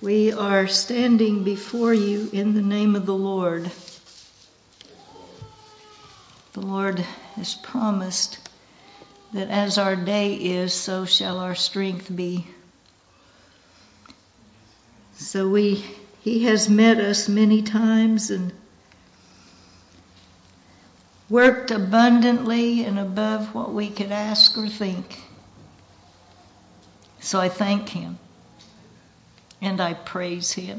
We are standing before you in the name of the Lord. The Lord has promised that as our day is, so shall our strength be. So He has met us many times and worked abundantly and above what we could ask or think. So I thank Him and I praise Him.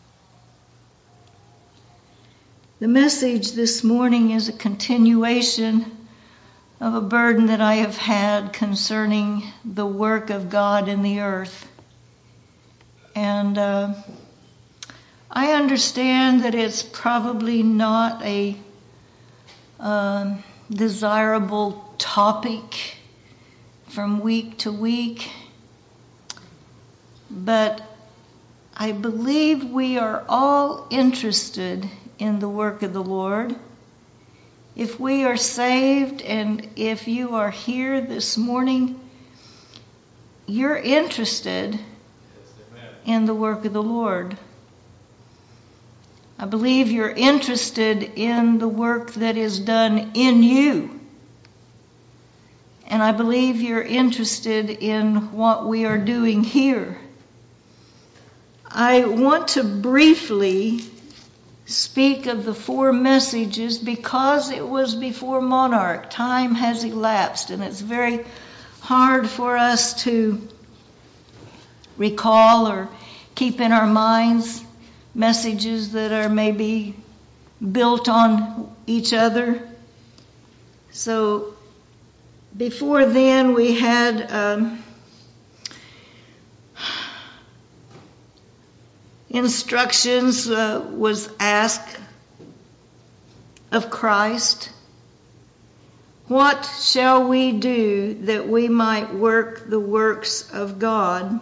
The message this morning is a continuation of a burden that I have had concerning the work of God in the earth. And I understand that it's probably not a desirable topic from week to week, but I believe we are all interested in the work of the Lord. If we are saved and if you are here this morning, you're interested in the work of the Lord. I believe you're interested in the work that is done in you. And I believe you're interested in what we are doing here. I want to briefly speak of the 4 messages because it was before Monarch. Time has elapsed and it's very hard for us to recall or keep in our minds messages that are maybe built on each other. So before then we had instructions was asked of Christ. What shall we do that we might work the works of God?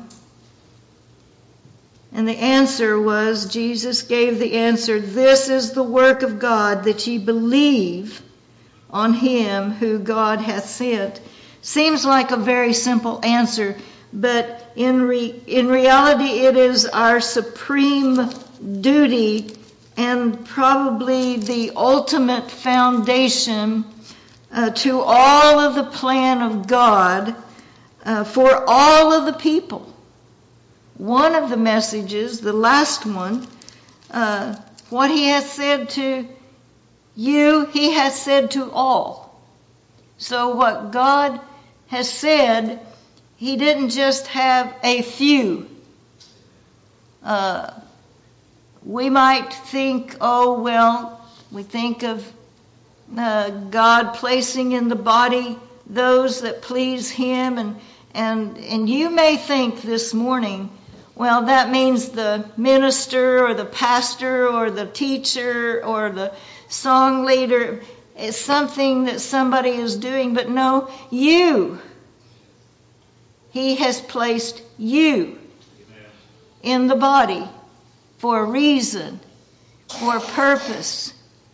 And the answer was, Jesus gave the answer, this is the work of God, that ye believe on Him who God hath sent. Seems like a very simple answer, but in reality it is our supreme duty and probably the ultimate foundation to all of the plan of God for all of the people. One of the messages, the last one, what He has said to you, He has said to all. So what God has said, He didn't just have a few. We might think, we think of God placing in the body those that please Him, and you may think this morning, well, that means the minister or the pastor or the teacher or the song leader. It's something that somebody is doing, but no, you. He has placed you in the body for a reason, for a purpose.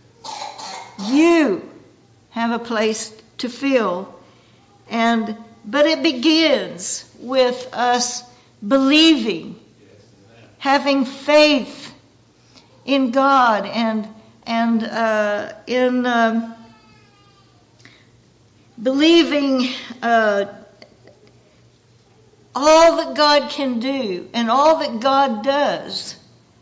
You have a place to fill. But it begins with us believing, having faith in God and in believing all that God can do and all that God does.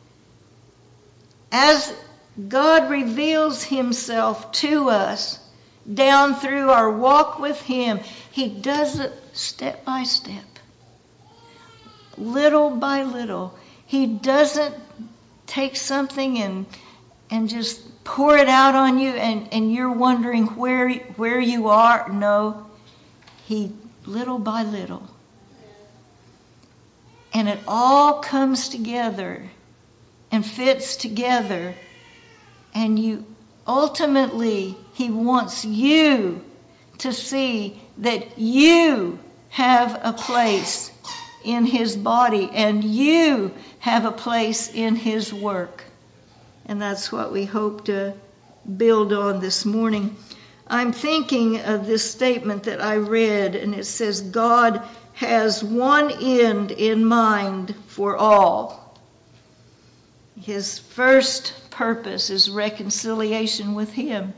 As God reveals Himself to us down through our walk with Him, He does it step by step, little by little. He doesn't take something and just pour it out on you and you're wondering where you are. No, He little by little. And it all comes together and fits together. And you ultimately, He wants you to see that you have a place in His body and you have a place in His work. And that's what we hope to build on this morning. I'm thinking of this statement that I read, and it says, God has one end in mind for all. His first purpose is reconciliation with Him.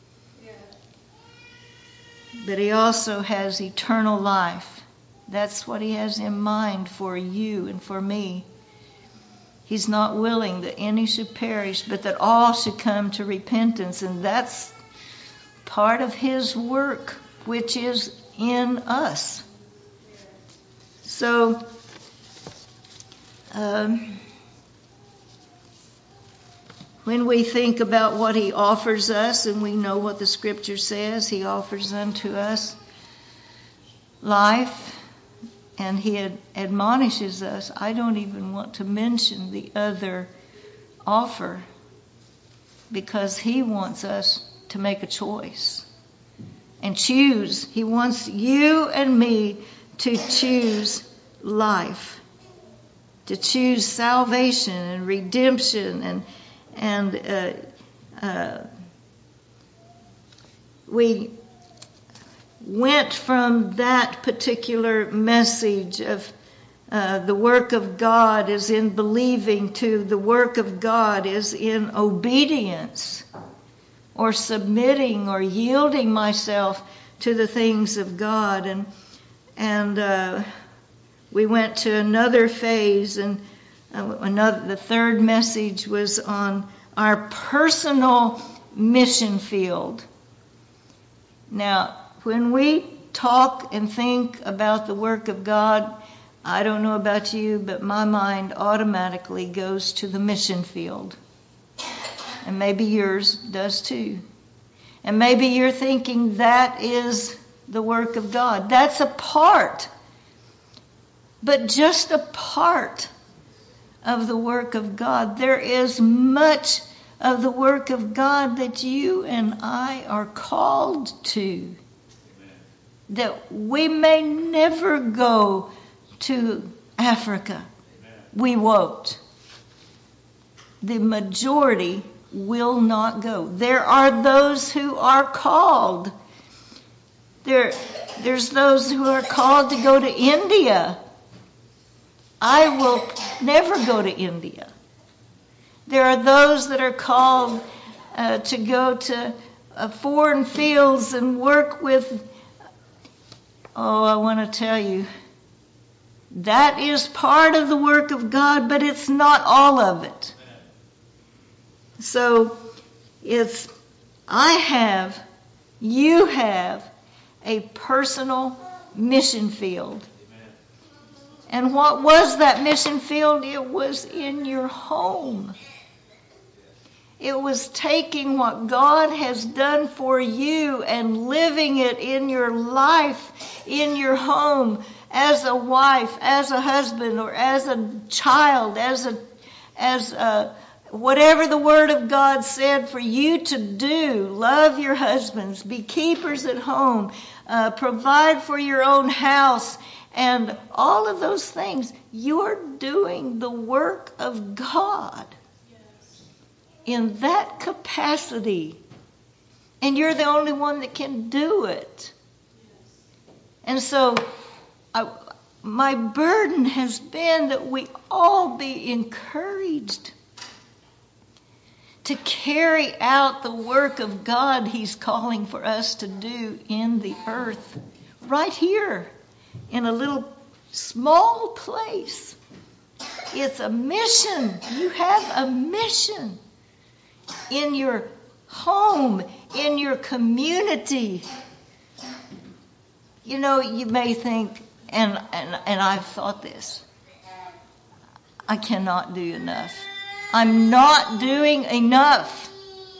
But He also has eternal life. That's what He has in mind for you and for me. He's not willing that any should perish, but that all should come to repentance. And that's part of His work, which is in us. So, when we think about what He offers us, and we know what the Scripture says, He offers unto us life, and He admonishes us. I don't even want to mention the other offer, because He wants us to make a choice and choose. He wants you and me to choose life, to choose salvation and redemption, and we went from that particular message of the work of God is in believing to the work of God is in obedience, or submitting or yielding myself to the things of God. And we went to another phase, and the third message was on our personal mission field. Now, when we talk and think about the work of God, I don't know about you, but my mind automatically goes to the mission field. And maybe yours does too. And maybe you're thinking that is the work of God. That's a part, but just a part of the work of God. There is much of the work of God that you and I are called to. That we may never go to Africa. We won't. The majority will not go. There are those who are called. There's those who are called to go to India. I will never go to India. There are those that are called to go to foreign fields and work with. Oh, I want to tell you, that is part of the work of God, but it's not all of it. So you have a personal mission field. And what was that mission field? It was in your home. It was taking what God has done for you and living it in your life, in your home, as a wife, as a husband, or as a child, as whatever the Word of God said for you to do. Love your husbands, be keepers at home, provide for your own house, and all of those things. You're doing the work of God in that capacity. And you're the only one that can do it. And so my burden has been that we all be encouraged to carry out the work of God He's calling for us to do in the earth, right here in a little small place. It's a mission. You have a mission in your home, in your community. You know, you may think, and I've thought this, I cannot do enough. I'm not doing enough.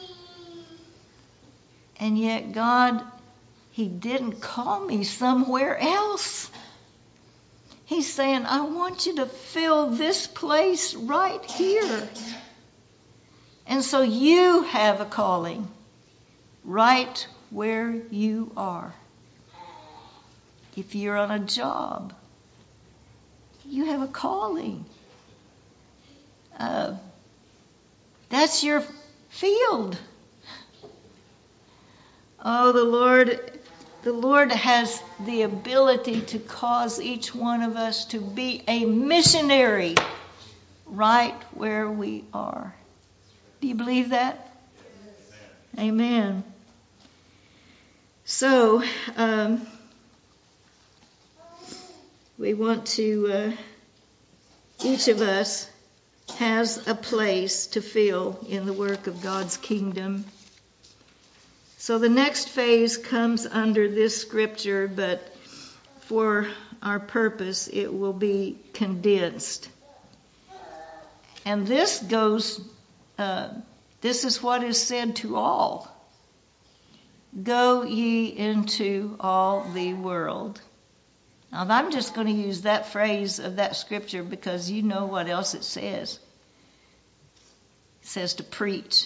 And yet God, He didn't call me somewhere else. He's saying, I want you to fill this place right here. And so you have a calling right where you are. If you're on a job, you have a calling. That's your field. Oh, the Lord has the ability to cause each one of us to be a missionary right where we are. Do you believe that? Amen. So, we want to, each of us has a place to fill in the work of God's kingdom. So the next phase comes under this scripture, but for our purpose, it will be condensed. And this goes, this is what is said to all. Go ye into all the world. Now, I'm just going to use that phrase of that scripture because you know what else it says. It says to preach.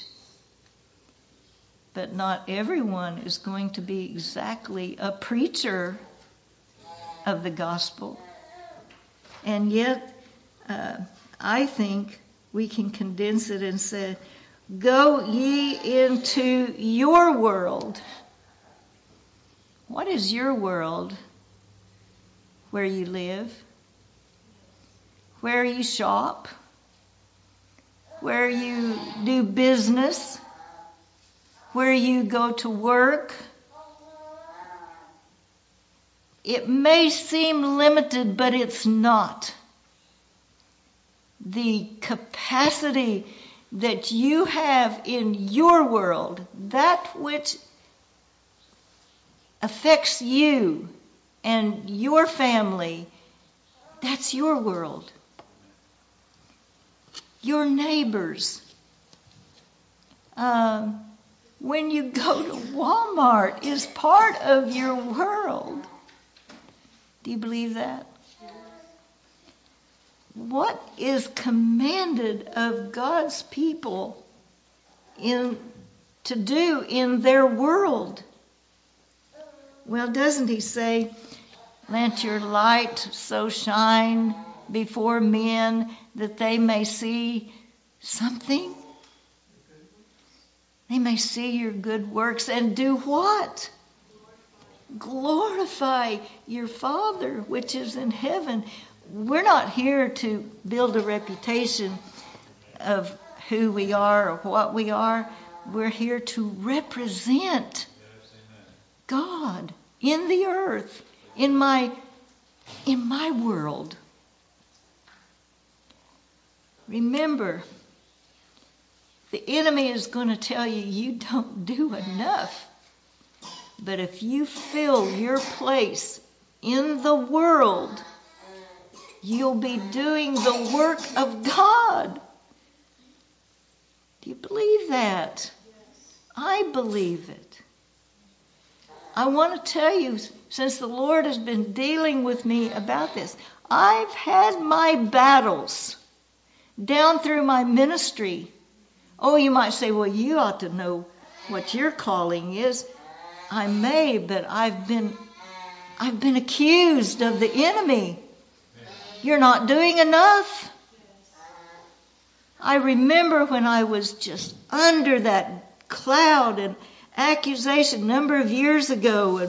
But not everyone is going to be exactly a preacher of the gospel. And yet, I think we can condense it and say, go ye into your world. What is your world? Where you live, where you shop, where you do business, where you go to work. It may seem limited, but it's not. The capacity that you have in your world, that which affects you and your family, that's your world. Your neighbors. When you go to Walmart is part of your world. Do you believe that? What is commanded of God's people to do in their world? Well, doesn't he say, let your light so shine before men that they may see something? They may see your good works and do what? Glorify your Father which is in heaven. We're not here to build a reputation of who we are or what we are. We're here to represent God in the earth, in my world. Remember, the enemy is going to tell you you don't do enough. But if you fill your place in the world, you'll be doing the work of God. Do you believe that? I believe it. I want to tell you, since the Lord has been dealing with me about this, I've had my battles down through my ministry. Oh, you might say, well, you ought to know what your calling is. I may, but I've been accused of the enemy. You're not doing enough. I remember when I was just under that cloud and accusation a number of years ago,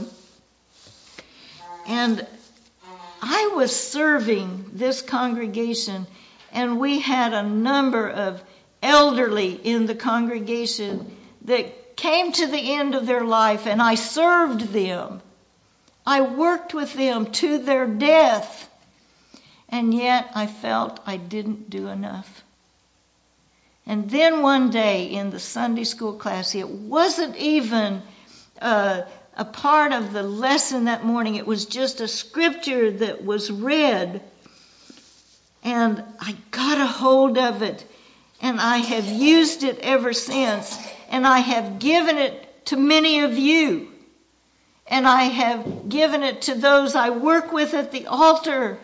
and I was serving this congregation, and we had a number of elderly in the congregation that came to the end of their life, and I served them. I worked with them to their death, and yet I felt I didn't do enough. And then one day in the Sunday school class, it wasn't even a part of the lesson that morning. It was just a scripture that was read. And I got a hold of it. And I have used it ever since. And I have given it to many of you. And I have given it to those I work with at the altar.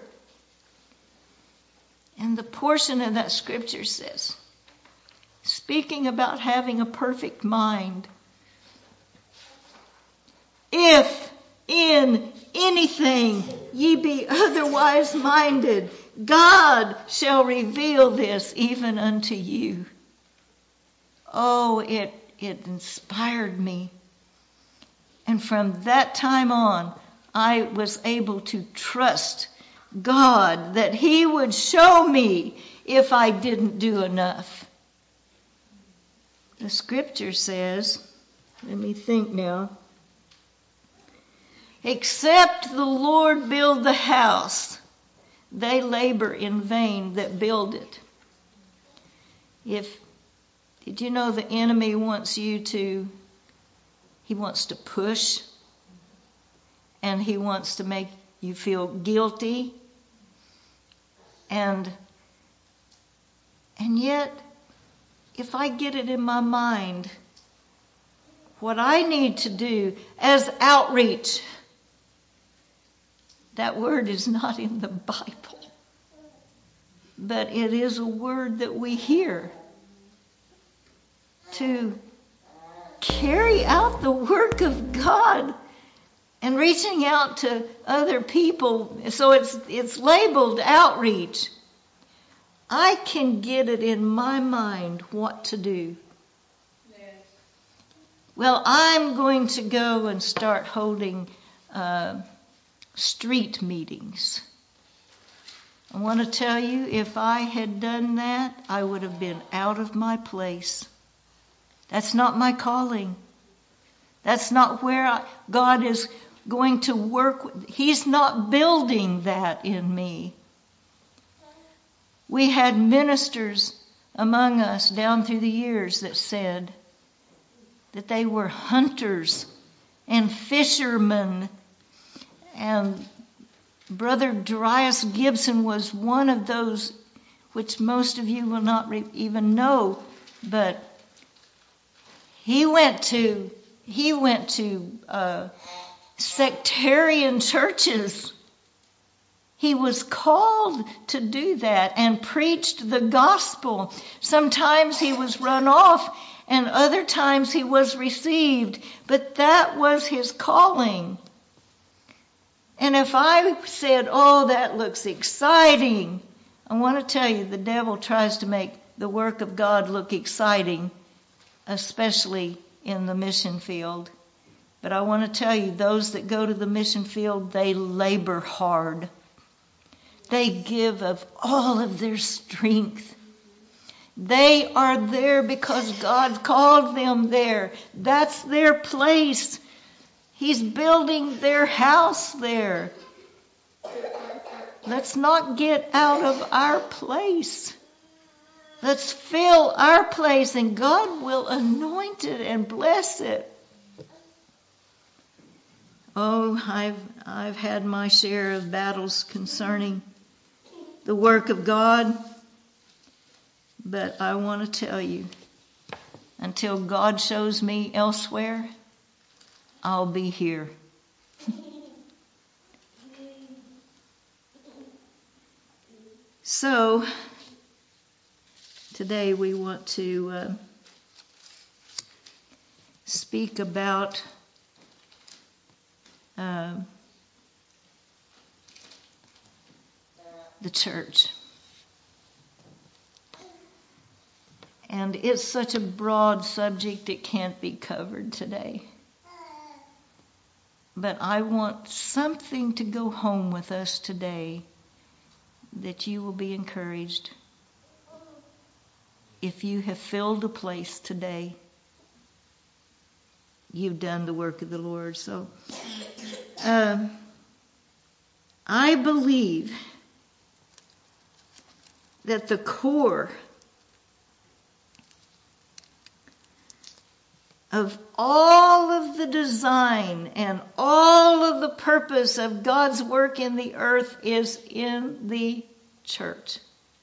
And the portion of that scripture says, speaking about having a perfect mind, if in anything ye be otherwise minded, God shall reveal this even unto you. Oh, it inspired me. And from that time on, I was able to trust God that He would show me if I didn't do enough. The scripture says, let me think now, except the Lord build the house, they labor in vain that build it. Did you know the enemy wants to push, and he wants to make you feel guilty, and yet, if I get it in my mind, what I need to do as outreach, that word is not in the Bible, but it is a word that we hear to carry out the work of God and reaching out to other people. So it's labeled outreach. I can get it in my mind what to do. Yes. Well, I'm going to go and start holding street meetings. I want to tell you, if I had done that, I would have been out of my place. That's not my calling. That's not where God is going to work. He's not building that in me. We had ministers among us down through the years that said that they were hunters and fishermen. And Brother Darius Gibson was one of those, which most of you will not even know, but he went to sectarian churches. He was called to do that and preached the gospel. Sometimes he was run off and other times he was received, but that was his calling. And if I said, oh, that looks exciting, I want to tell you, the devil tries to make the work of God look exciting, especially in the mission field. But I want to tell you, those that go to the mission field, they labor hard. They give of all of their strength. They are there because God called them there. That's their place. He's building their house there. Let's not get out of our place. Let's fill our place, and God will anoint it and bless it. Oh, I've had my share of battles concerning the work of God, but I want to tell you, until God shows me elsewhere, I'll be here. So, today we want to speak about the church. And it's such a broad subject it can't be covered today. But I want something to go home with us today, that you will be encouraged. If you have filled a place today, you've done the work of the Lord. So, I believe that the core of all of the design and all of the purpose of God's work in the earth is in the church.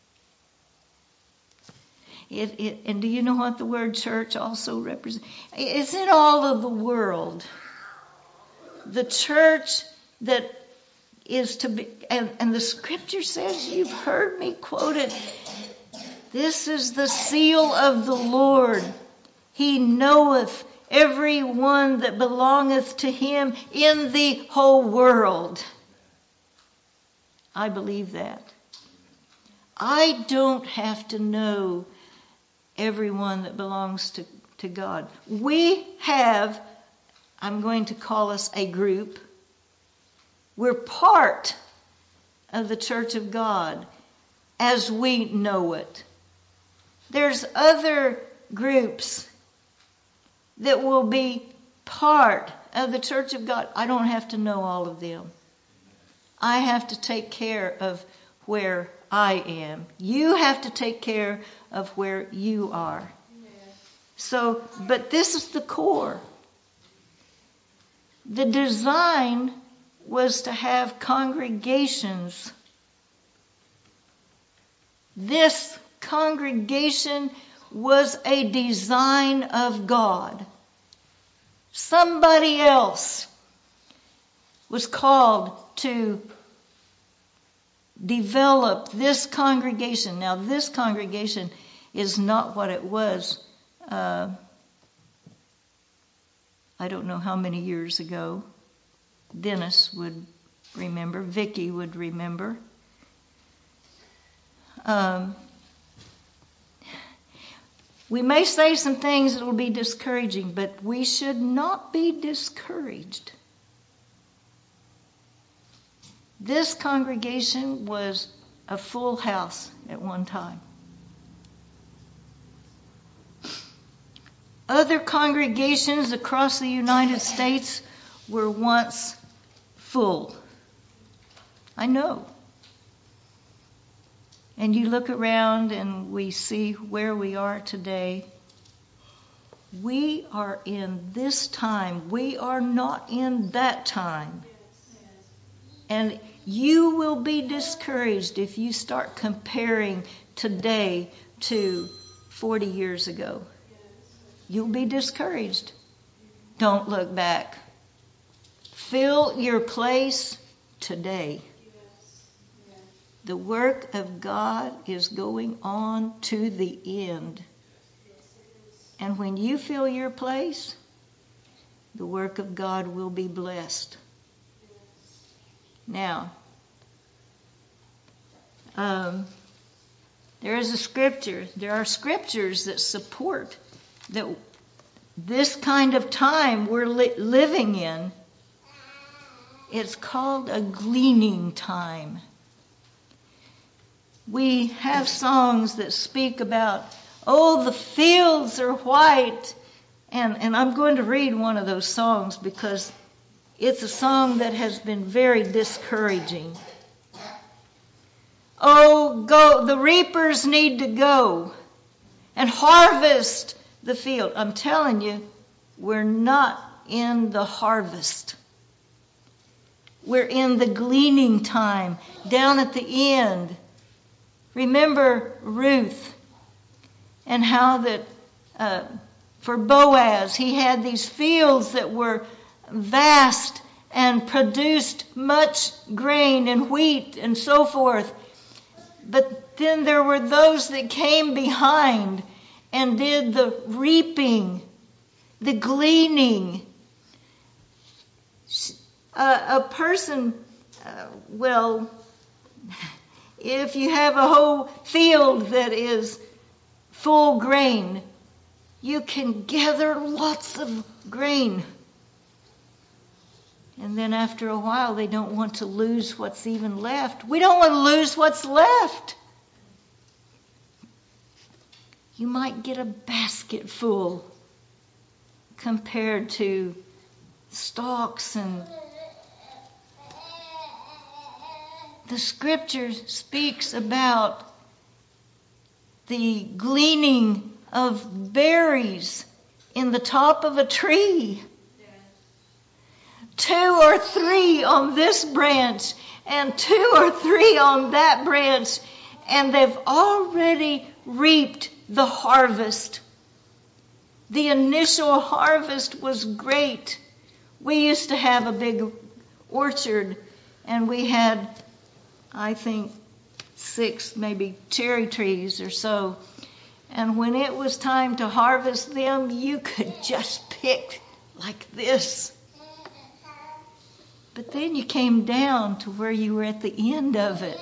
And do you know what the word church also represents? It's in all of the world. The church that is to be, and the scripture says, you've heard me quote it, this is the seal of the Lord. He knoweth every one that belongeth to him in the whole world. I believe that. I don't have to know everyone that belongs to God. We have, I'm going to call us a group. We're part of the church of God. as we know it. There's other groups that will be part of the Church of God. I don't have to know all of them. I have to take care of where I am. You have to take care of where you are. So, but this is the core. The design was to have congregations. This congregation was a design of God. Somebody else was called to develop this congregation. Now, this congregation is not what it was, I don't know how many years ago. Dennis would remember. Vicki would remember. We may say some things that will be discouraging, but we should not be discouraged. This congregation was a full house at one time. Other congregations across the United States were once full. I know. And you look around and we see where we are today. We are in this time. We are not in that time. And you will be discouraged if you start comparing today to 40 years ago. You'll be discouraged. Don't look back. Fill your place today. The work of God is going on to the end. And when you fill your place, the work of God will be blessed. Now, there is a scripture. There are scriptures that support that this kind of time we're living in. It's called a gleaning time. We have songs that speak about, oh, the fields are white. And I'm going to read one of those songs because it's a song that has been very discouraging. Oh, go, the reapers need to go and harvest the field. I'm telling you, we're not in the harvest. We're in the gleaning time, down at the end. Remember Ruth and how that for Boaz, he had these fields that were vast and produced much grain and wheat and so forth. But then there were those that came behind and did the reaping, the gleaning. A person, if you have a whole field that is full grain, you can gather lots of grain. And then after a while, they don't want to lose what's even left. We don't want to lose what's left. You might get a basket full compared to stalks. And the scripture speaks about the gleaning of berries in the top of a tree. 2 or 3 on this branch and 2 or 3 on that branch, and they've already reaped the harvest. The initial harvest was great. We used to have a big orchard, and we had, I think, 6 maybe cherry trees or so. And when it was time to harvest them, you could just pick like this. But then you came down to where you were at the end of it.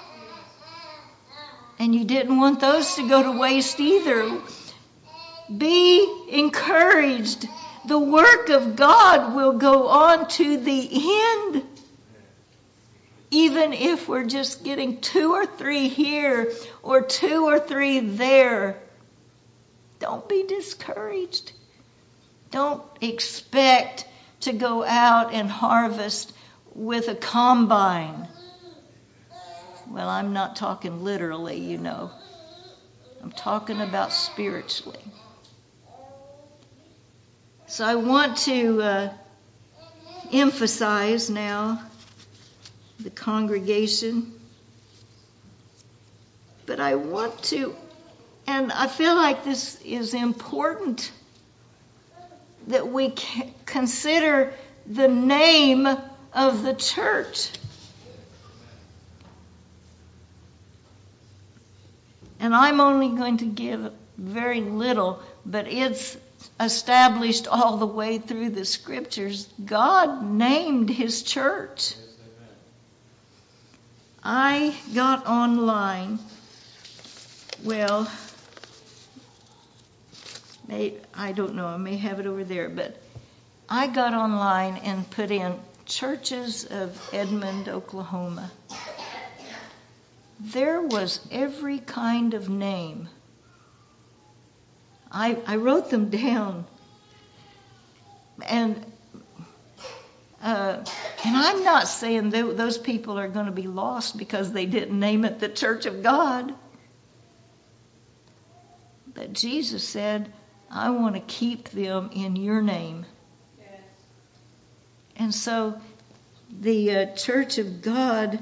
And you didn't want those to go to waste either. Be encouraged. The work of God will go on to the end. Even if we're just getting 2 or 3 here or 2 or 3 there, don't be discouraged. Don't expect to go out and harvest with a combine. Well, I'm not talking literally, you know. I'm talking about spiritually. So I want to emphasize now the congregation. But I want to, and I feel like this is important, that we consider the name of the church. And I'm only going to give very little, but it's established all the way through the scriptures. God named his church. I got online. Well, I don't know, I may have it over there, but I got online and put in Churches of Edmond, Oklahoma. There was every kind of name. I wrote them down. And I'm not saying those people are going to be lost because they didn't name it the Church of God. But Jesus said, I want to keep them in your name. Yes. And so the Church of God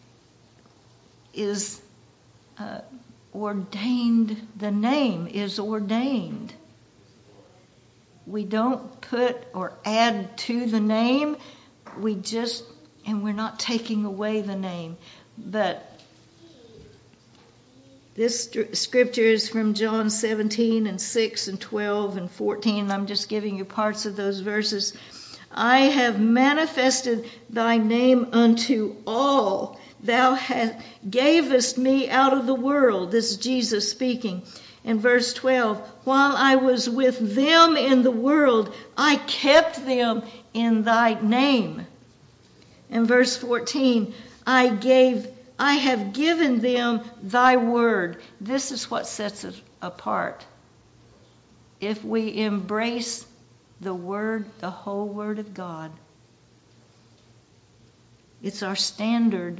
is ordained. The name is ordained. We don't put or add to the name. And we're not taking away the name. But this scripture is from John 17 and 6 and 12 and 14. I'm just giving you parts of those verses. I have manifested thy name unto all. Thou gavest me out of the world. This is Jesus speaking. In verse 12, while I was with them in the world, I kept them in thy name. In verse 14, I have given them thy word. This is what sets us apart. If we embrace the word, the whole word of God, it's our standard.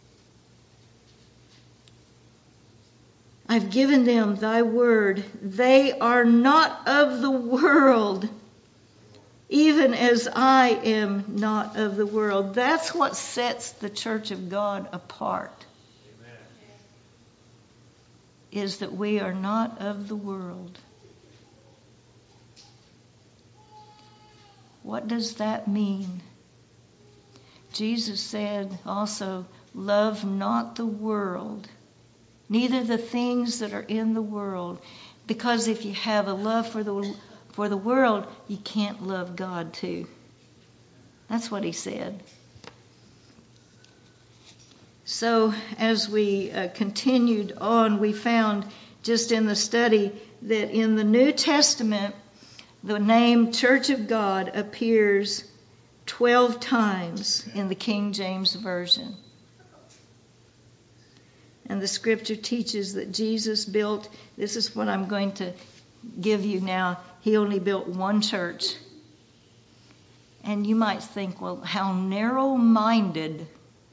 I've given them thy word. They are not of the world, even as I am not of the world. That's what sets the Church of God apart. Amen. Is that we are not of the world. What does that mean? Jesus said also, love not the world, neither the things that are in the world. Because if you have a love for the world, you can't love God too. That's what he said. So as we continued on, we found just in the study that in the New Testament, the name Church of God appears 12 times in the King James Version. And the scripture teaches that Jesus built, this is what I'm going to give you now, he only built one church. And you might think, well, how narrow-minded.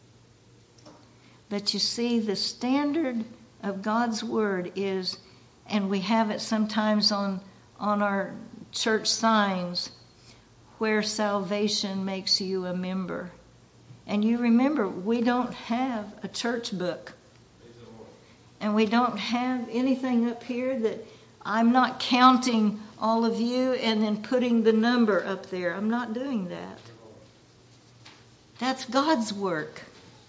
But you see, the standard of God's word is, and we have it sometimes on our church signs, where salvation makes you a member. And you remember, we don't have a church book. And we don't have anything up here that I'm not counting all of you and then putting the number up there. I'm not doing that. That's God's work.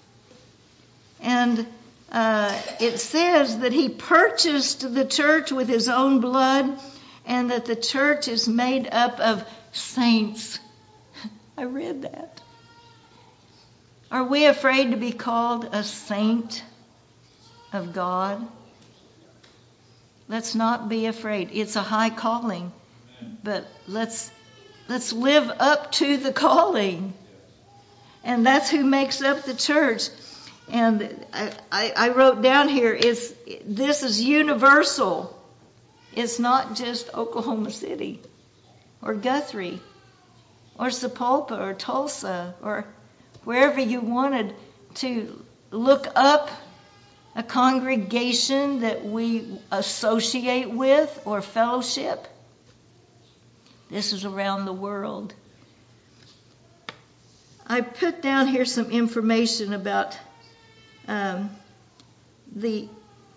And it says that he purchased the church with his own blood and that the church is made up of saints. I read that. Are we afraid to be called a saint of God? Let's not be afraid. It's a high calling, but let's live up to the calling. And that's who makes up the church. And I wrote down here, this is universal. It's not just Oklahoma City or Guthrie or Sapulpa or Tulsa or wherever you wanted to look up a congregation that we associate with or fellowship. This is around the world. I put down here some information about we've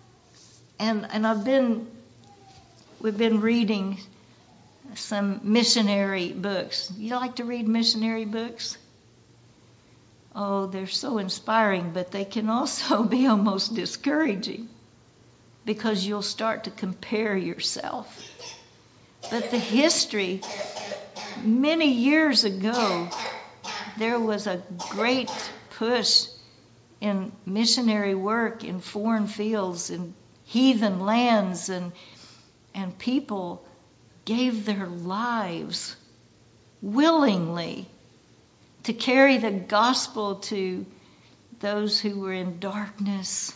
been reading some missionary books. You like to read missionary books? Oh, they're so inspiring, but they can also be almost discouraging because you'll start to compare yourself. But the history, many years ago, there was a great push in missionary work in foreign fields and heathen lands, and people gave their lives willingly to carry the gospel to those who were in darkness.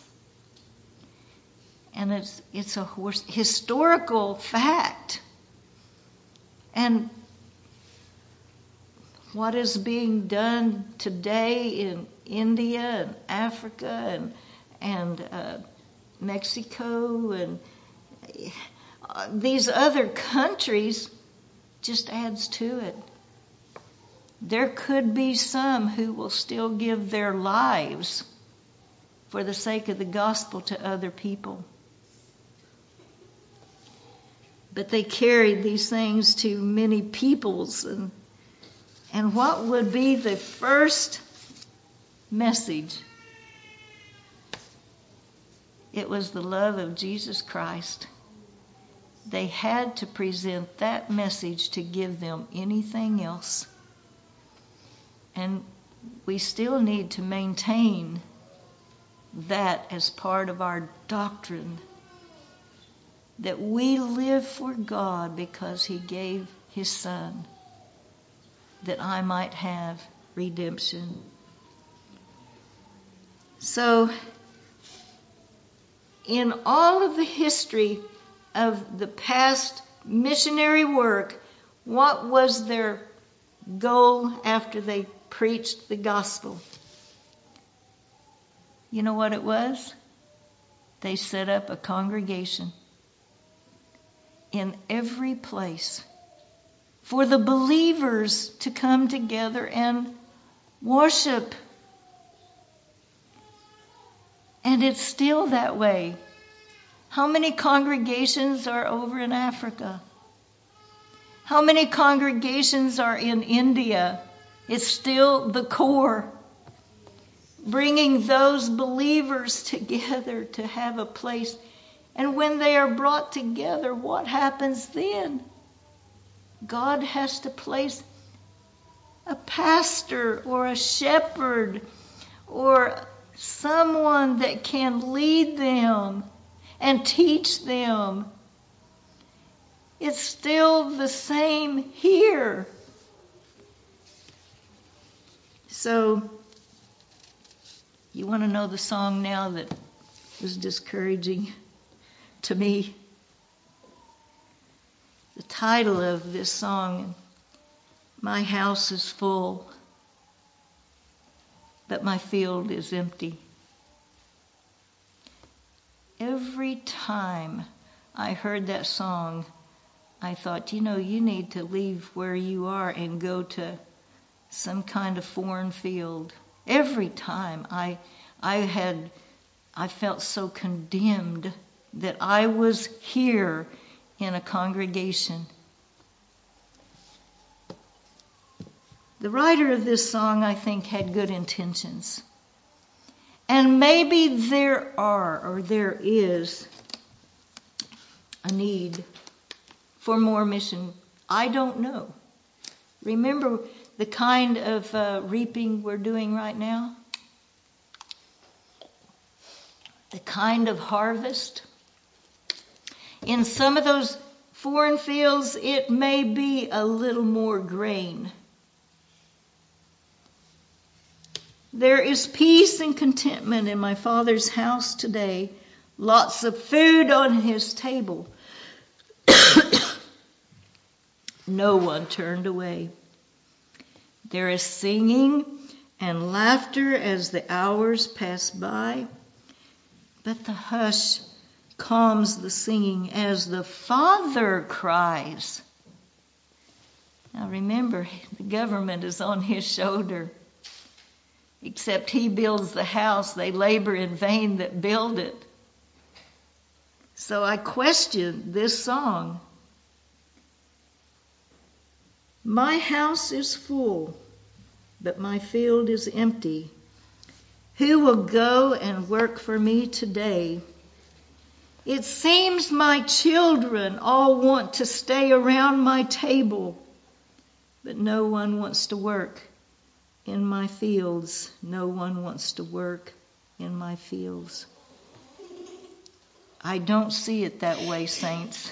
And it's a historical fact. And what is being done today in India and Africa and Mexico and these other countries just adds to it. There could be some who will still give their lives for the sake of the gospel to other people. But they carried these things to many peoples. And what would be the first message? It was the love of Jesus Christ. They had to present that message to give them anything else. And we still need to maintain that as part of our doctrine, that we live for God because He gave His Son that I might have redemption. So, in all of the history of the past missionary work, what was their goal after they preached the gospel? You know what it was? They set up a congregation in every place for the believers to come together and worship. And it's still that way. How many congregations are over in Africa? How many congregations are in India? It's still the core. Bringing those believers together to have a place. And when they are brought together, what happens then? God has to place a pastor or a shepherd or someone that can lead them and teach them. It's still the same here. So, you want to know the song now that was discouraging to me? The title of this song, My House is Full, but my field is empty. Every time I heard that song, I thought, you need to leave where you are and go to some kind of foreign field. Every time I felt so condemned that I was here in a congregation. The writer of this song, I think, had good intentions. And maybe there is a need for more mission. I don't know. Remember the kind of reaping we're doing right now? The kind of harvest? In some of those foreign fields, it may be a little more grain. There is peace and contentment in my Father's house today. Lots of food on his table. No one turned away. There is singing and laughter as the hours pass by, but the hush calms the singing as the Father cries. Now remember, the government is on his shoulder. Except he builds the house, they labor in vain that build it. So I question this song. My house is full, but my field is empty. Who will go and work for me today? It seems my children all want to stay around my table, but no one wants to work in my fields. No one wants to work in my fields. I don't see it that way, saints.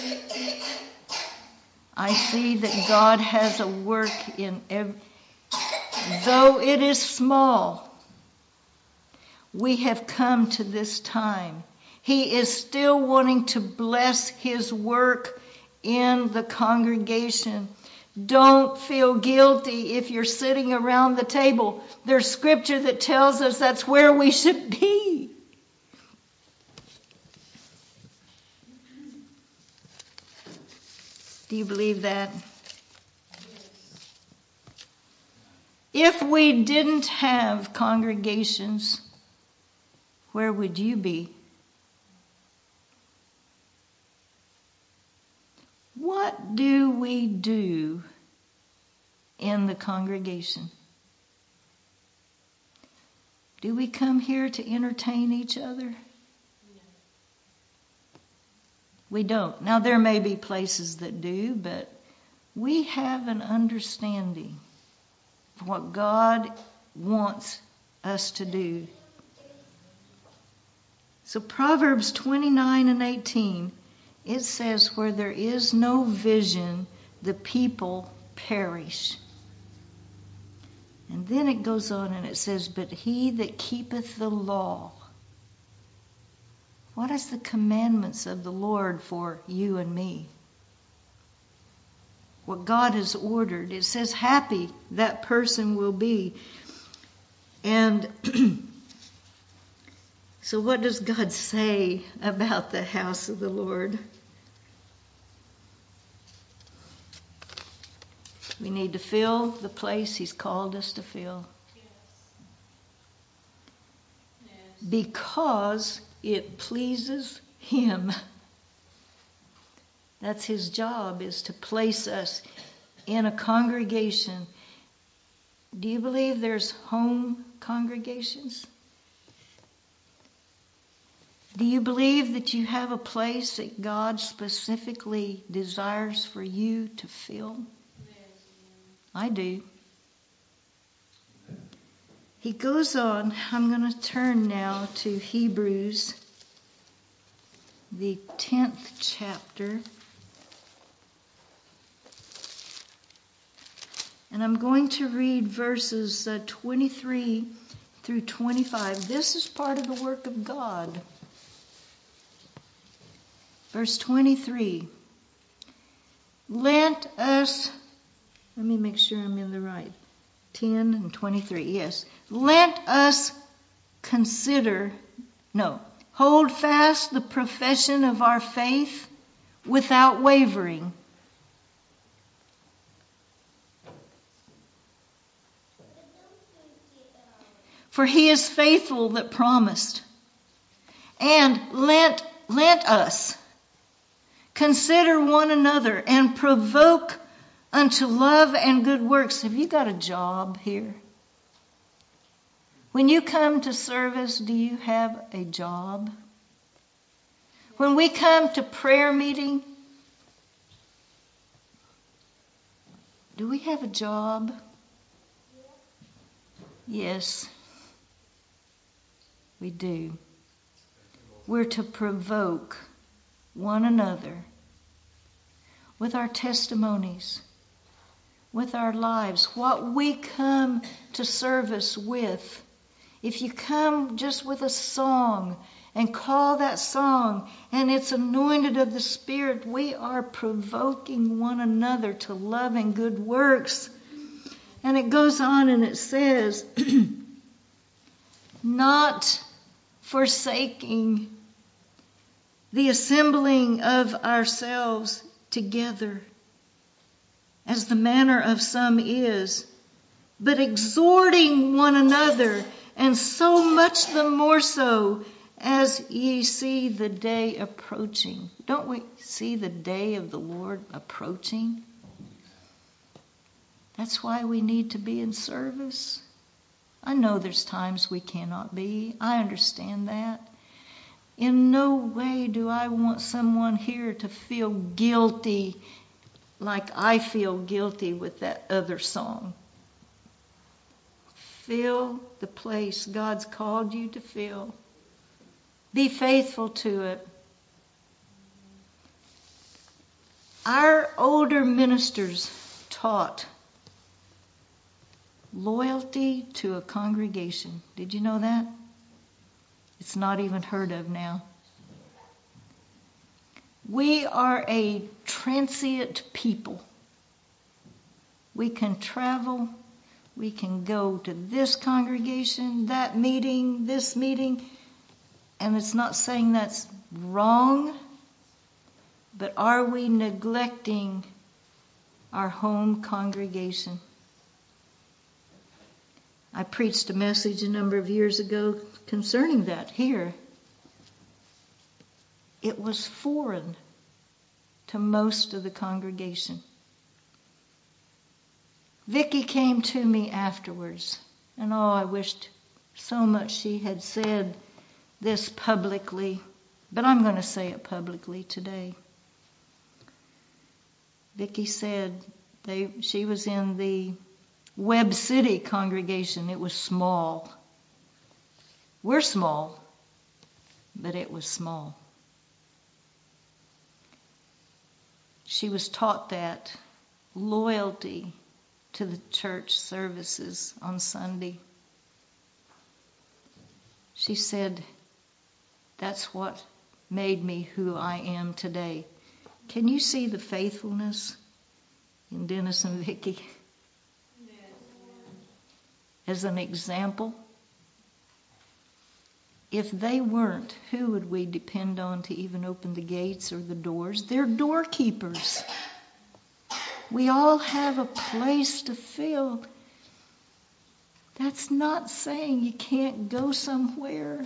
I see that God has a work in every, though it is small. We have come to this time. He is still wanting to bless his work in the congregation. Don't feel guilty if you're sitting around the table. There's scripture that tells us that's where we should be. Do you believe that? If we didn't have congregations, where would you be? What do we do in the congregation? Do we come here to entertain each other? We don't. Now, there may be places that do, but we have an understanding of what God wants us to do. So Proverbs 29:18, it says, where there is no vision, the people perish. And then it goes on and it says, but he that keepeth the law. What is the commandments of the Lord for you and me? What God has ordered. It says, happy that person will be. And so what does God say about the house of the Lord? We need to fill the place he's called us to fill. Yes. Because it pleases him. That's his job, is to place us in a congregation. Do you believe there's home congregations? Do you believe that you have a place that God specifically desires for you to fill? I do. He goes on. I'm going to turn now to Hebrews, the 10th chapter. And I'm going to read verses 23 through 25. This is part of the work of God. Verse 23. Let me make sure I'm in the right. 10 and 23, yes. Let us hold fast the profession of our faith without wavering. For he is faithful that promised. And let us consider one another and provoke unto love and good works. Have you got a job here? When you come to service, do you have a job? When we come to prayer meeting, do we have a job? Yes, we do. We're to provoke one another with our testimonies, with our lives, what we come to service with. If you come just with a song and call that song and it's anointed of the Spirit, we are provoking one another to love and good works. And it goes on and it says, not forsaking the assembling of ourselves together, as the manner of some is, but exhorting one another, and so much the more so as ye see the day approaching. Don't we see the day of the Lord approaching? That's why we need to be in service. I know there's times we cannot be. I understand that. In no way do I want someone here to feel guilty like I feel guilty with that other song. Fill the place God's called you to fill. Be faithful to it. Our older ministers taught loyalty to a congregation. Did you know that? It's not even heard of now. We are a transient people. We can travel. We can go to this congregation, that meeting, this meeting. And it's not saying that's wrong, but are we neglecting our home congregation? I preached a message a number of years ago concerning that here. It was foreign to most of the congregation. Vicki came to me afterwards, and I wished so much she had said this publicly, but I'm going to say it publicly today. Vicki said she was in the Webb City congregation. It was small. We're small, but it was small. She was taught that loyalty to the church services on Sunday. She said, that's what made me who I am today. Can you see the faithfulness in Dennis and Vicki? As an example, if they weren't, who would we depend on to even open the gates or the doors? They're doorkeepers. We all have a place to fill. That's not saying you can't go somewhere.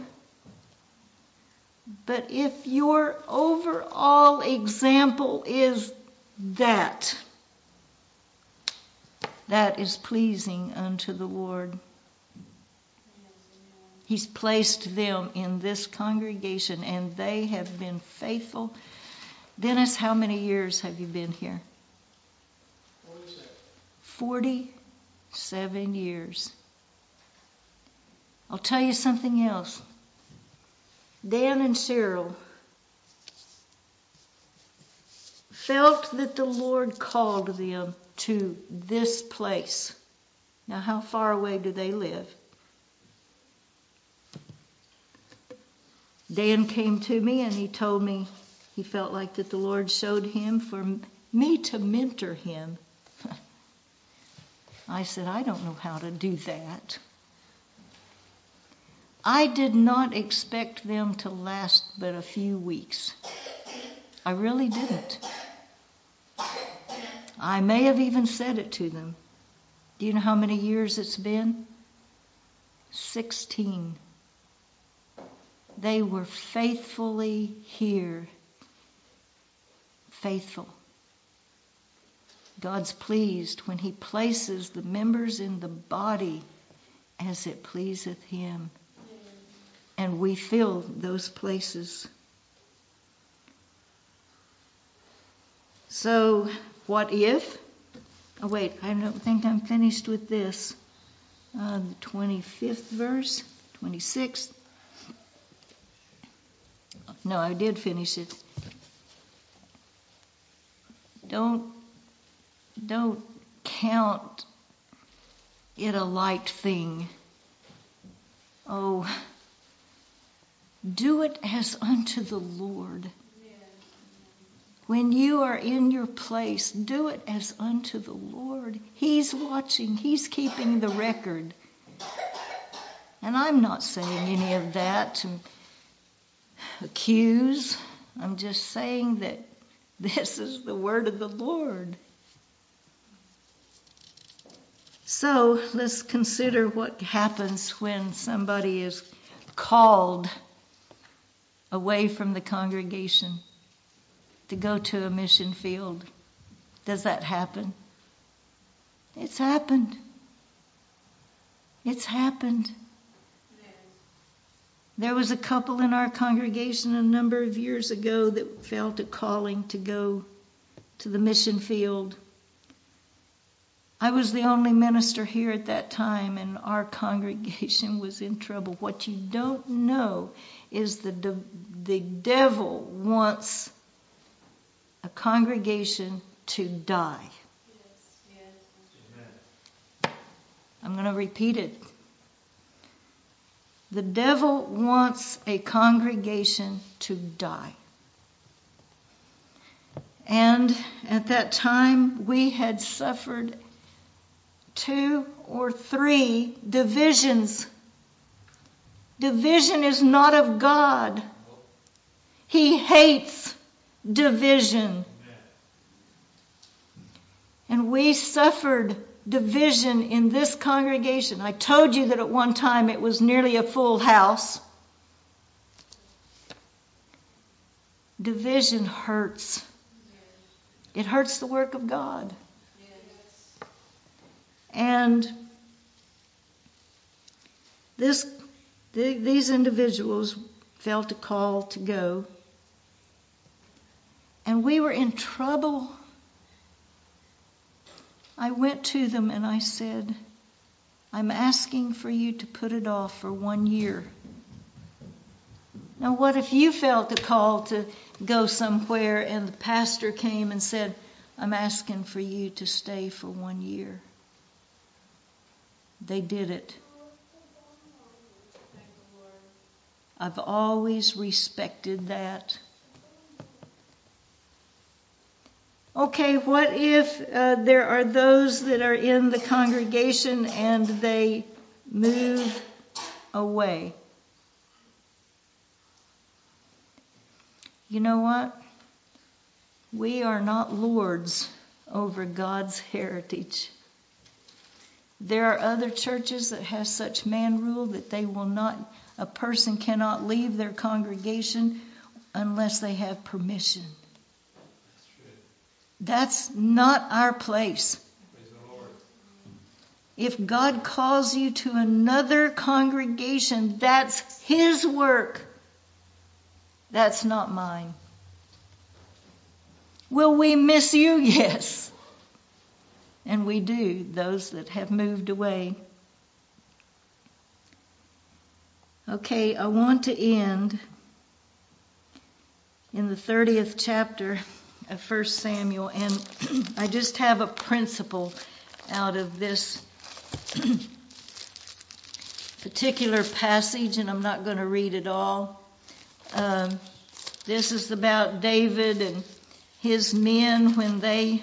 But if your overall example is that is pleasing unto the Lord. He's placed them in this congregation, and they have been faithful. Dennis, how many years have you been here? 47 years. I'll tell you something else. Dan and Cheryl felt that the Lord called them to this place. Now, how far away do they live? Dan came to me and he told me he felt like that the Lord showed him for me to mentor him. I said, I don't know how to do that. I did not expect them to last but a few weeks. I really didn't. I may have even said it to them. Do you know how many years it's been? 16. They were faithfully here. Faithful. God's pleased when He places the members in the body as it pleaseth Him. And we fill those places. So, what if? Oh, wait, I don't think I'm finished with this. The 25th verse, 26th. No, I did finish it. Don't count it a light thing. Oh, do it as unto the Lord. When you are in your place, do it as unto the Lord. He's watching. He's keeping the record. And I'm not saying any of that to accuse. I'm just saying that this is the word of the Lord. So let's consider what happens when somebody is called away from the congregation to go to a mission field. Does that happen? It's happened. It's happened. There was a couple in our congregation a number of years ago that felt a calling to go to the mission field. I was the only minister here at that time, and our congregation was in trouble. What you don't know is the devil wants a congregation to die. I'm going to repeat it. The devil wants a congregation to die. And at that time, we had suffered 2 or 3 divisions. Division is not of God. He hates division. And we suffered division in this congregation. I told you that at one time it was nearly a full house. Division hurts. It hurts the work of God. And these individuals felt a call to go. And we were in trouble. I went to them and I said, I'm asking for you to put it off for 1 year. Now, what if you felt a call to go somewhere and the pastor came and said, I'm asking for you to stay for 1 year? They did it. I've always respected that. Okay, what if there are those that are in the congregation and they move away? You know what? We are not lords over God's heritage. There are other churches that have such man rule that a person cannot leave their congregation unless they have permission. That's not our place. If God calls you to another congregation, that's His work. That's not mine. Will we miss you? Yes. And we do, those that have moved away. Okay, I want to end in the 30th chapter of 1 Samuel, and I just have a principle out of this particular passage, and I'm not going to read it all. This is about David and his men when they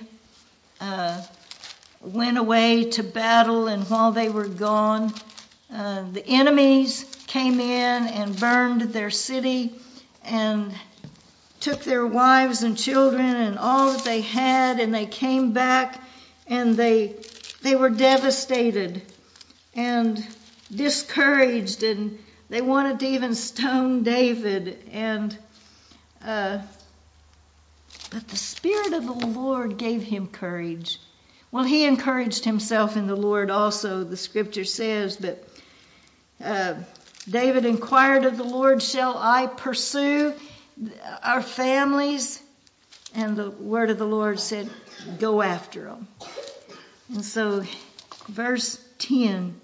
went away to battle, and while they were gone, the enemies came in and burned their city and took their wives and children and all that they had, and they came back and they were devastated and discouraged, and they wanted to even stone David. But the Spirit of the Lord gave him courage. Well, he encouraged himself in the Lord also, the scripture says, but David inquired of the Lord, shall I pursue our families? And the word of the Lord said, go after them. And so, verse 10,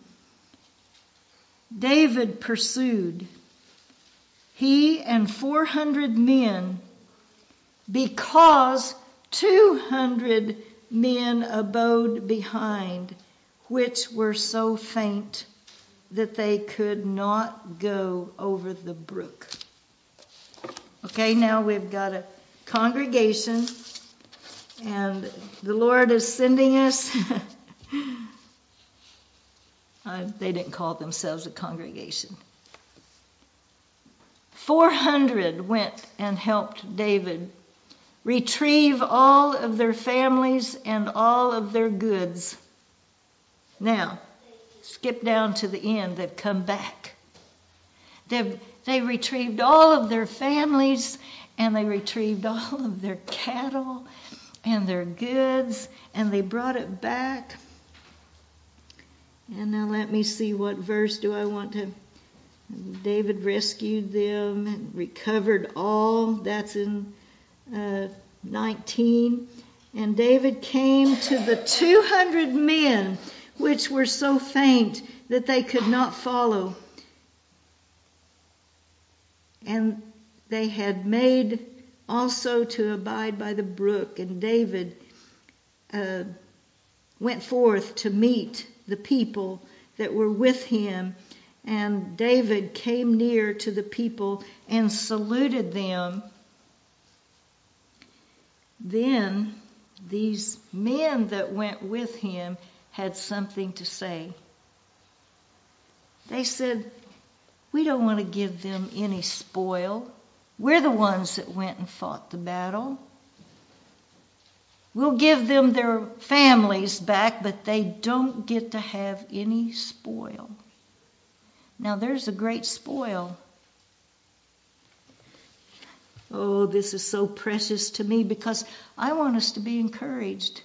David pursued, he and 400 men, because 200 men abode behind, which were so faint that they could not go over the brook. Okay, now we've got a congregation, and the Lord is sending us. They didn't call themselves a congregation. 400 went and helped David retrieve all of their families and all of their goods. Now, skip down to the end. They've come back. They retrieved all of their families, and they retrieved all of their cattle and their goods, and they brought it back. And now let me see, what verse do I want to... David rescued them and recovered all. That's in 19. And David came to the 200 men which were so faint that they could not follow. And they had made also to abide by the brook. And David went forth to meet the people that were with him. And David came near to the people and saluted them. Then these men that went with him had something to say. They said, "We don't want to give them any spoil. We're the ones that went and fought the battle. We'll give them their families back, but they don't get to have any spoil." Now there's a great spoil. Oh, this is so precious to me because I want us to be encouraged.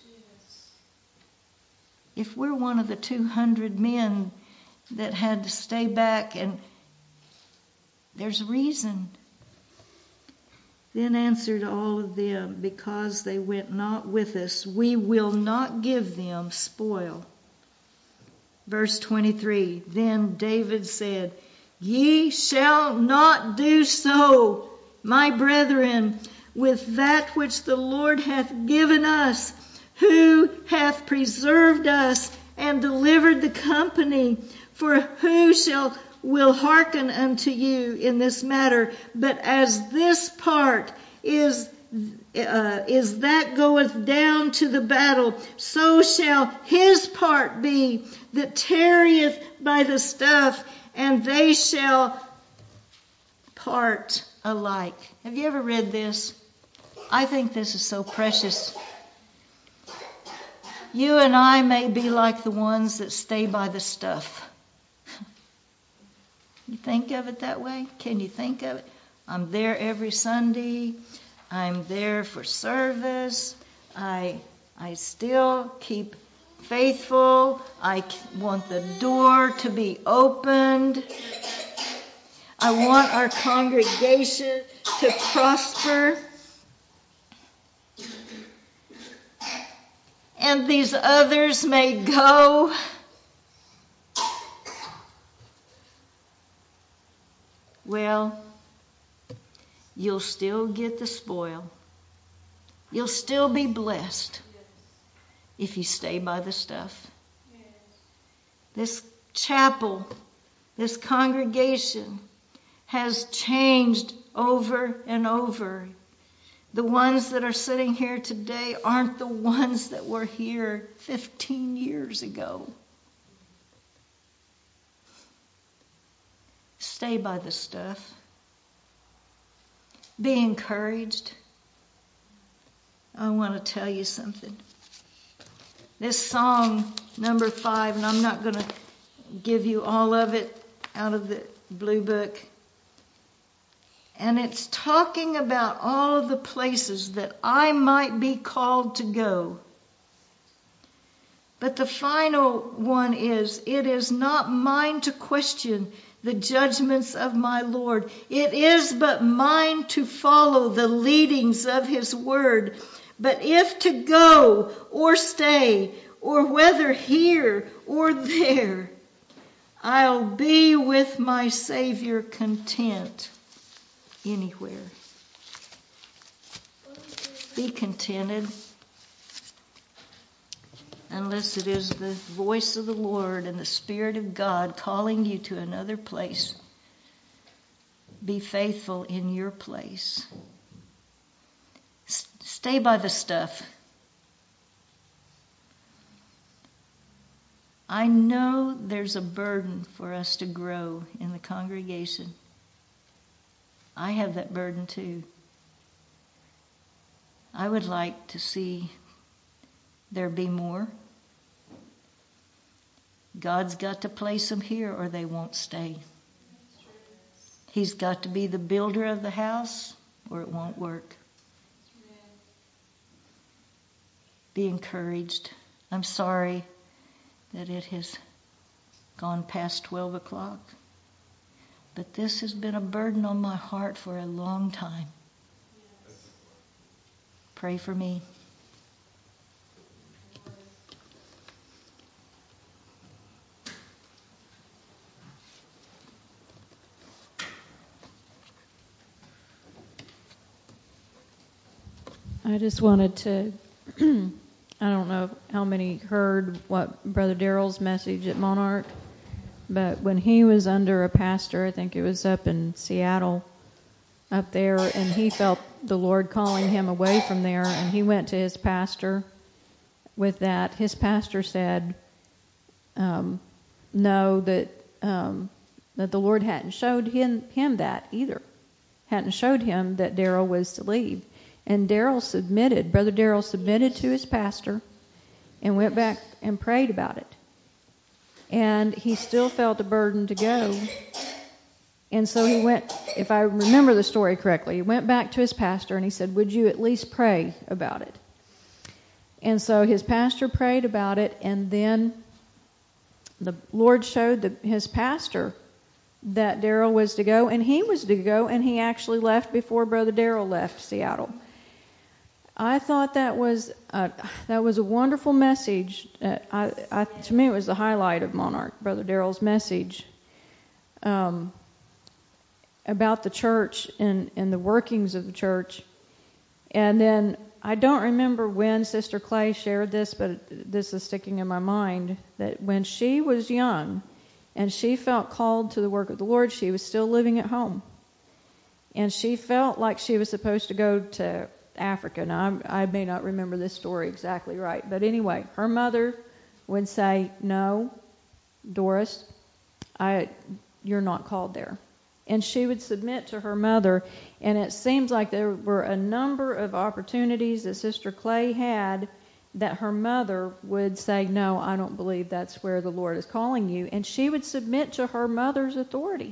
If we're one of the 200 men that had to stay back, and there's a reason. Then answered all of them, "Because they went not with us, we will not give them spoil." Verse 23, Then David said, "Ye shall not do so, my brethren, with that which the Lord hath given us, who hath preserved us and delivered the company. For who will hearken unto you in this matter? But as this part is that goeth down to the battle, so shall his part be that tarrieth by the stuff, and they shall part alike." Have you ever read this? I think this is so precious. You and I may be like the ones that stay by the stuff. You think of it that way? Can you think of it? I'm there every Sunday. I'm there for service. I still keep faithful. I want the door to be opened. I want our congregation to prosper. And these others may go. Well, you'll still get the spoil. You'll still be blessed if you stay by the stuff. This chapel, this congregation has changed over and over. The ones that are sitting here today aren't the ones that were here 15 years ago. Stay by the stuff. Be encouraged. I want to tell you something. This song, number 5, and I'm not going to give you all of it out of the Blue Book. And it's talking about all of the places that I might be called to go. But the final one is, "It is not mine to question the judgments of my Lord. It is but mine to follow the leadings of his word. But if to go or stay, or whether here or there, I'll be with my Savior content anywhere." Be contented. unless it is the voice of the Lord and the Spirit of God calling you to another place. Be faithful in your place. Stay by the stuff. I know there's a burden for us to grow in the congregation. I have that burden too. I would like to see there be more. God's got to place them here or they won't stay. He's got to be the builder of the house or it won't work. Be encouraged. I'm sorry that it has gone past 12 o'clock. But this has been a burden on my heart for a long time. Pray for me. I just wanted to, I don't know how many heard what Brother Darrell's message at Monarch, but when he was under a pastor, I think it was up in Seattle, up there, and he felt the Lord calling him away from there, and he went to his pastor with that. His pastor said, no, that the Lord hadn't showed him that either, hadn't showed him that Darrell was to leave. And Brother Darrell submitted to his pastor and went back and prayed about it. And he still felt a burden to go. And so he went, if I remember the story correctly, he went back to his pastor and he said, would you at least pray about it? And so his pastor prayed about it, and then the Lord showed his pastor that Darrell was to go, and he was to go, and he actually left before Brother Darrell left Seattle. I thought that was a wonderful message. To me, it was the highlight of Monarch, Brother Darrell's message about the church and the workings of the church. And then I don't remember when Sister Clay shared this, but this is sticking in my mind, that when she was young and she felt called to the work of the Lord, she was still living at home. And she felt like she was supposed to go to Africa. Now, I may not remember this story exactly right, but anyway, her mother would say, no, Doris, you're not called there. And she would submit to her mother, and it seems like there were a number of opportunities that Sister Clay had that her mother would say, no, I don't believe that's where the Lord is calling you, and she would submit to her mother's authority.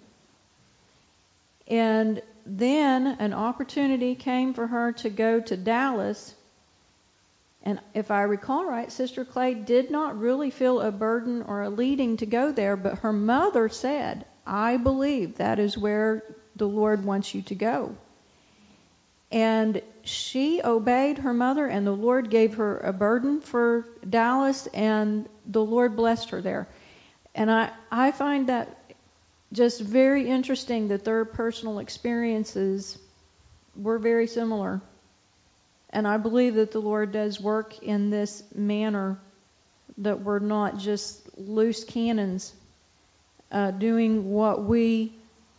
And then an opportunity came for her to go to Dallas. And if I recall right, Sister Clay did not really feel a burden or a leading to go there, but her mother said, I believe that is where the Lord wants you to go. And she obeyed her mother, and the Lord gave her a burden for Dallas, and the Lord blessed her there. And I find that just very interesting that their personal experiences were very similar. And I believe that the Lord does work in this manner, that we're not just loose cannons doing what we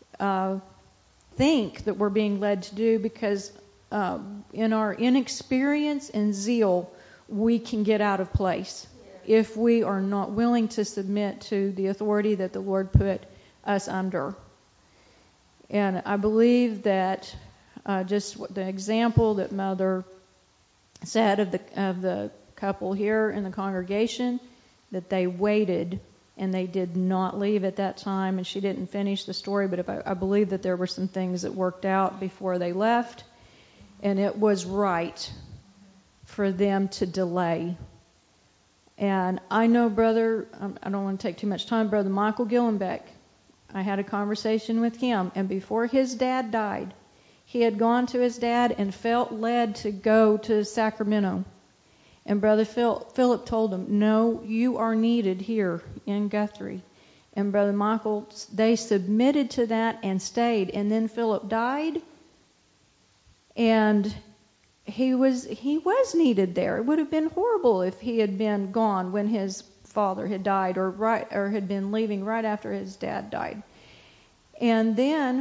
think that we're being led to do, because in our inexperience and zeal, we can get out of place if we are not willing to submit to the authority that the Lord put us under. And I believe that just the example that Mother said of the couple here in the congregation, that they waited and they did not leave at that time, and she didn't finish the story, but I believe that there were some things that worked out before they left, and it was right for them to delay. And I know I don't want to take too much time, Brother Michael Gillenbeck, I had a conversation with him, and before his dad died, he had gone to his dad and felt led to go to Sacramento. And Brother Philip told him, no, you are needed here in Guthrie. And Brother Michael, they submitted to that and stayed. And then Philip died, and he was needed there. It would have been horrible if he had been gone when his father had died, or had been leaving right after his dad died. And then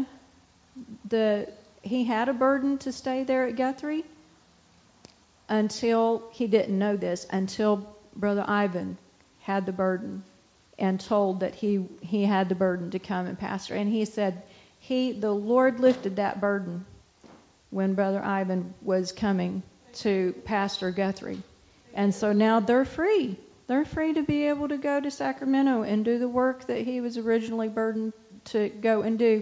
he had a burden to stay there at Guthrie until he didn't know this, until Brother Ivan had the burden and told that he had the burden to come and pastor. And he said the Lord lifted that burden when Brother Ivan was coming to pastor Guthrie. And so now they're free. They're free to be able to go to Sacramento and do the work that he was originally burdened to go and do.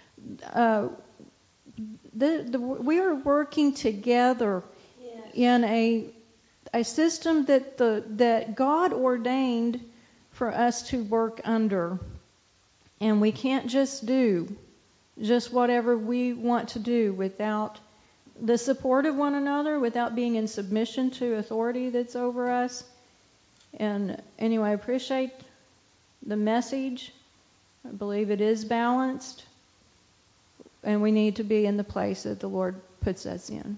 We are working together in a system that God ordained for us to work under. And we can't just do whatever we want to do without the support of one another, without being in submission to authority that's over us. And anyway, I appreciate the message. I believe it is balanced, and we need to be in the place that the Lord puts us in.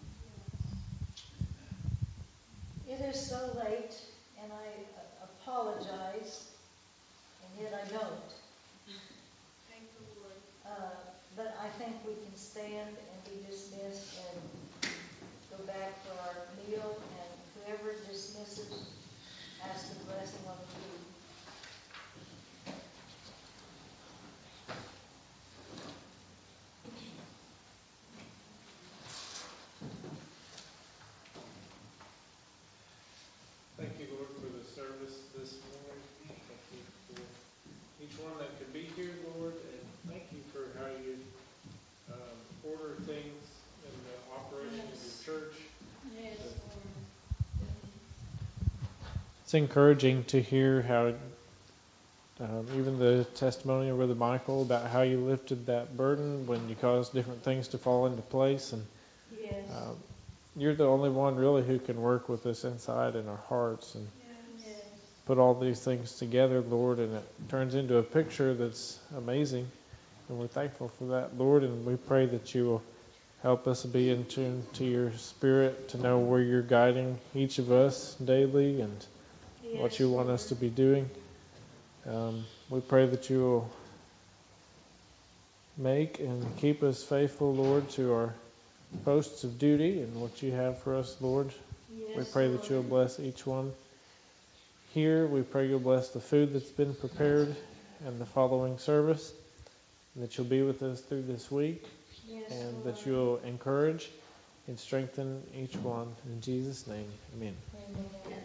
It is so late, and I apologize, and yet I don't. Thank the Lord. But I think we can stand and be dismissed and go back for our meal, and whoever dismisses, ask the blessing on the food. Thank you, Lord, for the service this morning. Thank you for each one that could be here, Lord, and thank you for how you order things in the operation of your church. Yes, Lord. It's encouraging to hear how even the testimony of Brother Michael about how you lifted that burden when you caused different things to fall into place. And yes. You're the only one really who can work with us inside in our hearts and put all these things together, Lord, and it turns into a picture that's amazing. And we're thankful for that, Lord, and we pray that you will help us be in tune to your Spirit, to know where you're guiding each of us daily and what you want us to be doing. We pray that you will make and keep us faithful, Lord, to our posts of duty and what you have for us, Lord. We pray that you'll bless each one here. We pray you'll bless the food that's been prepared and the following service, and that you'll be with us through this week, and that you'll encourage and strengthen each one. In Jesus' name, amen. Amen.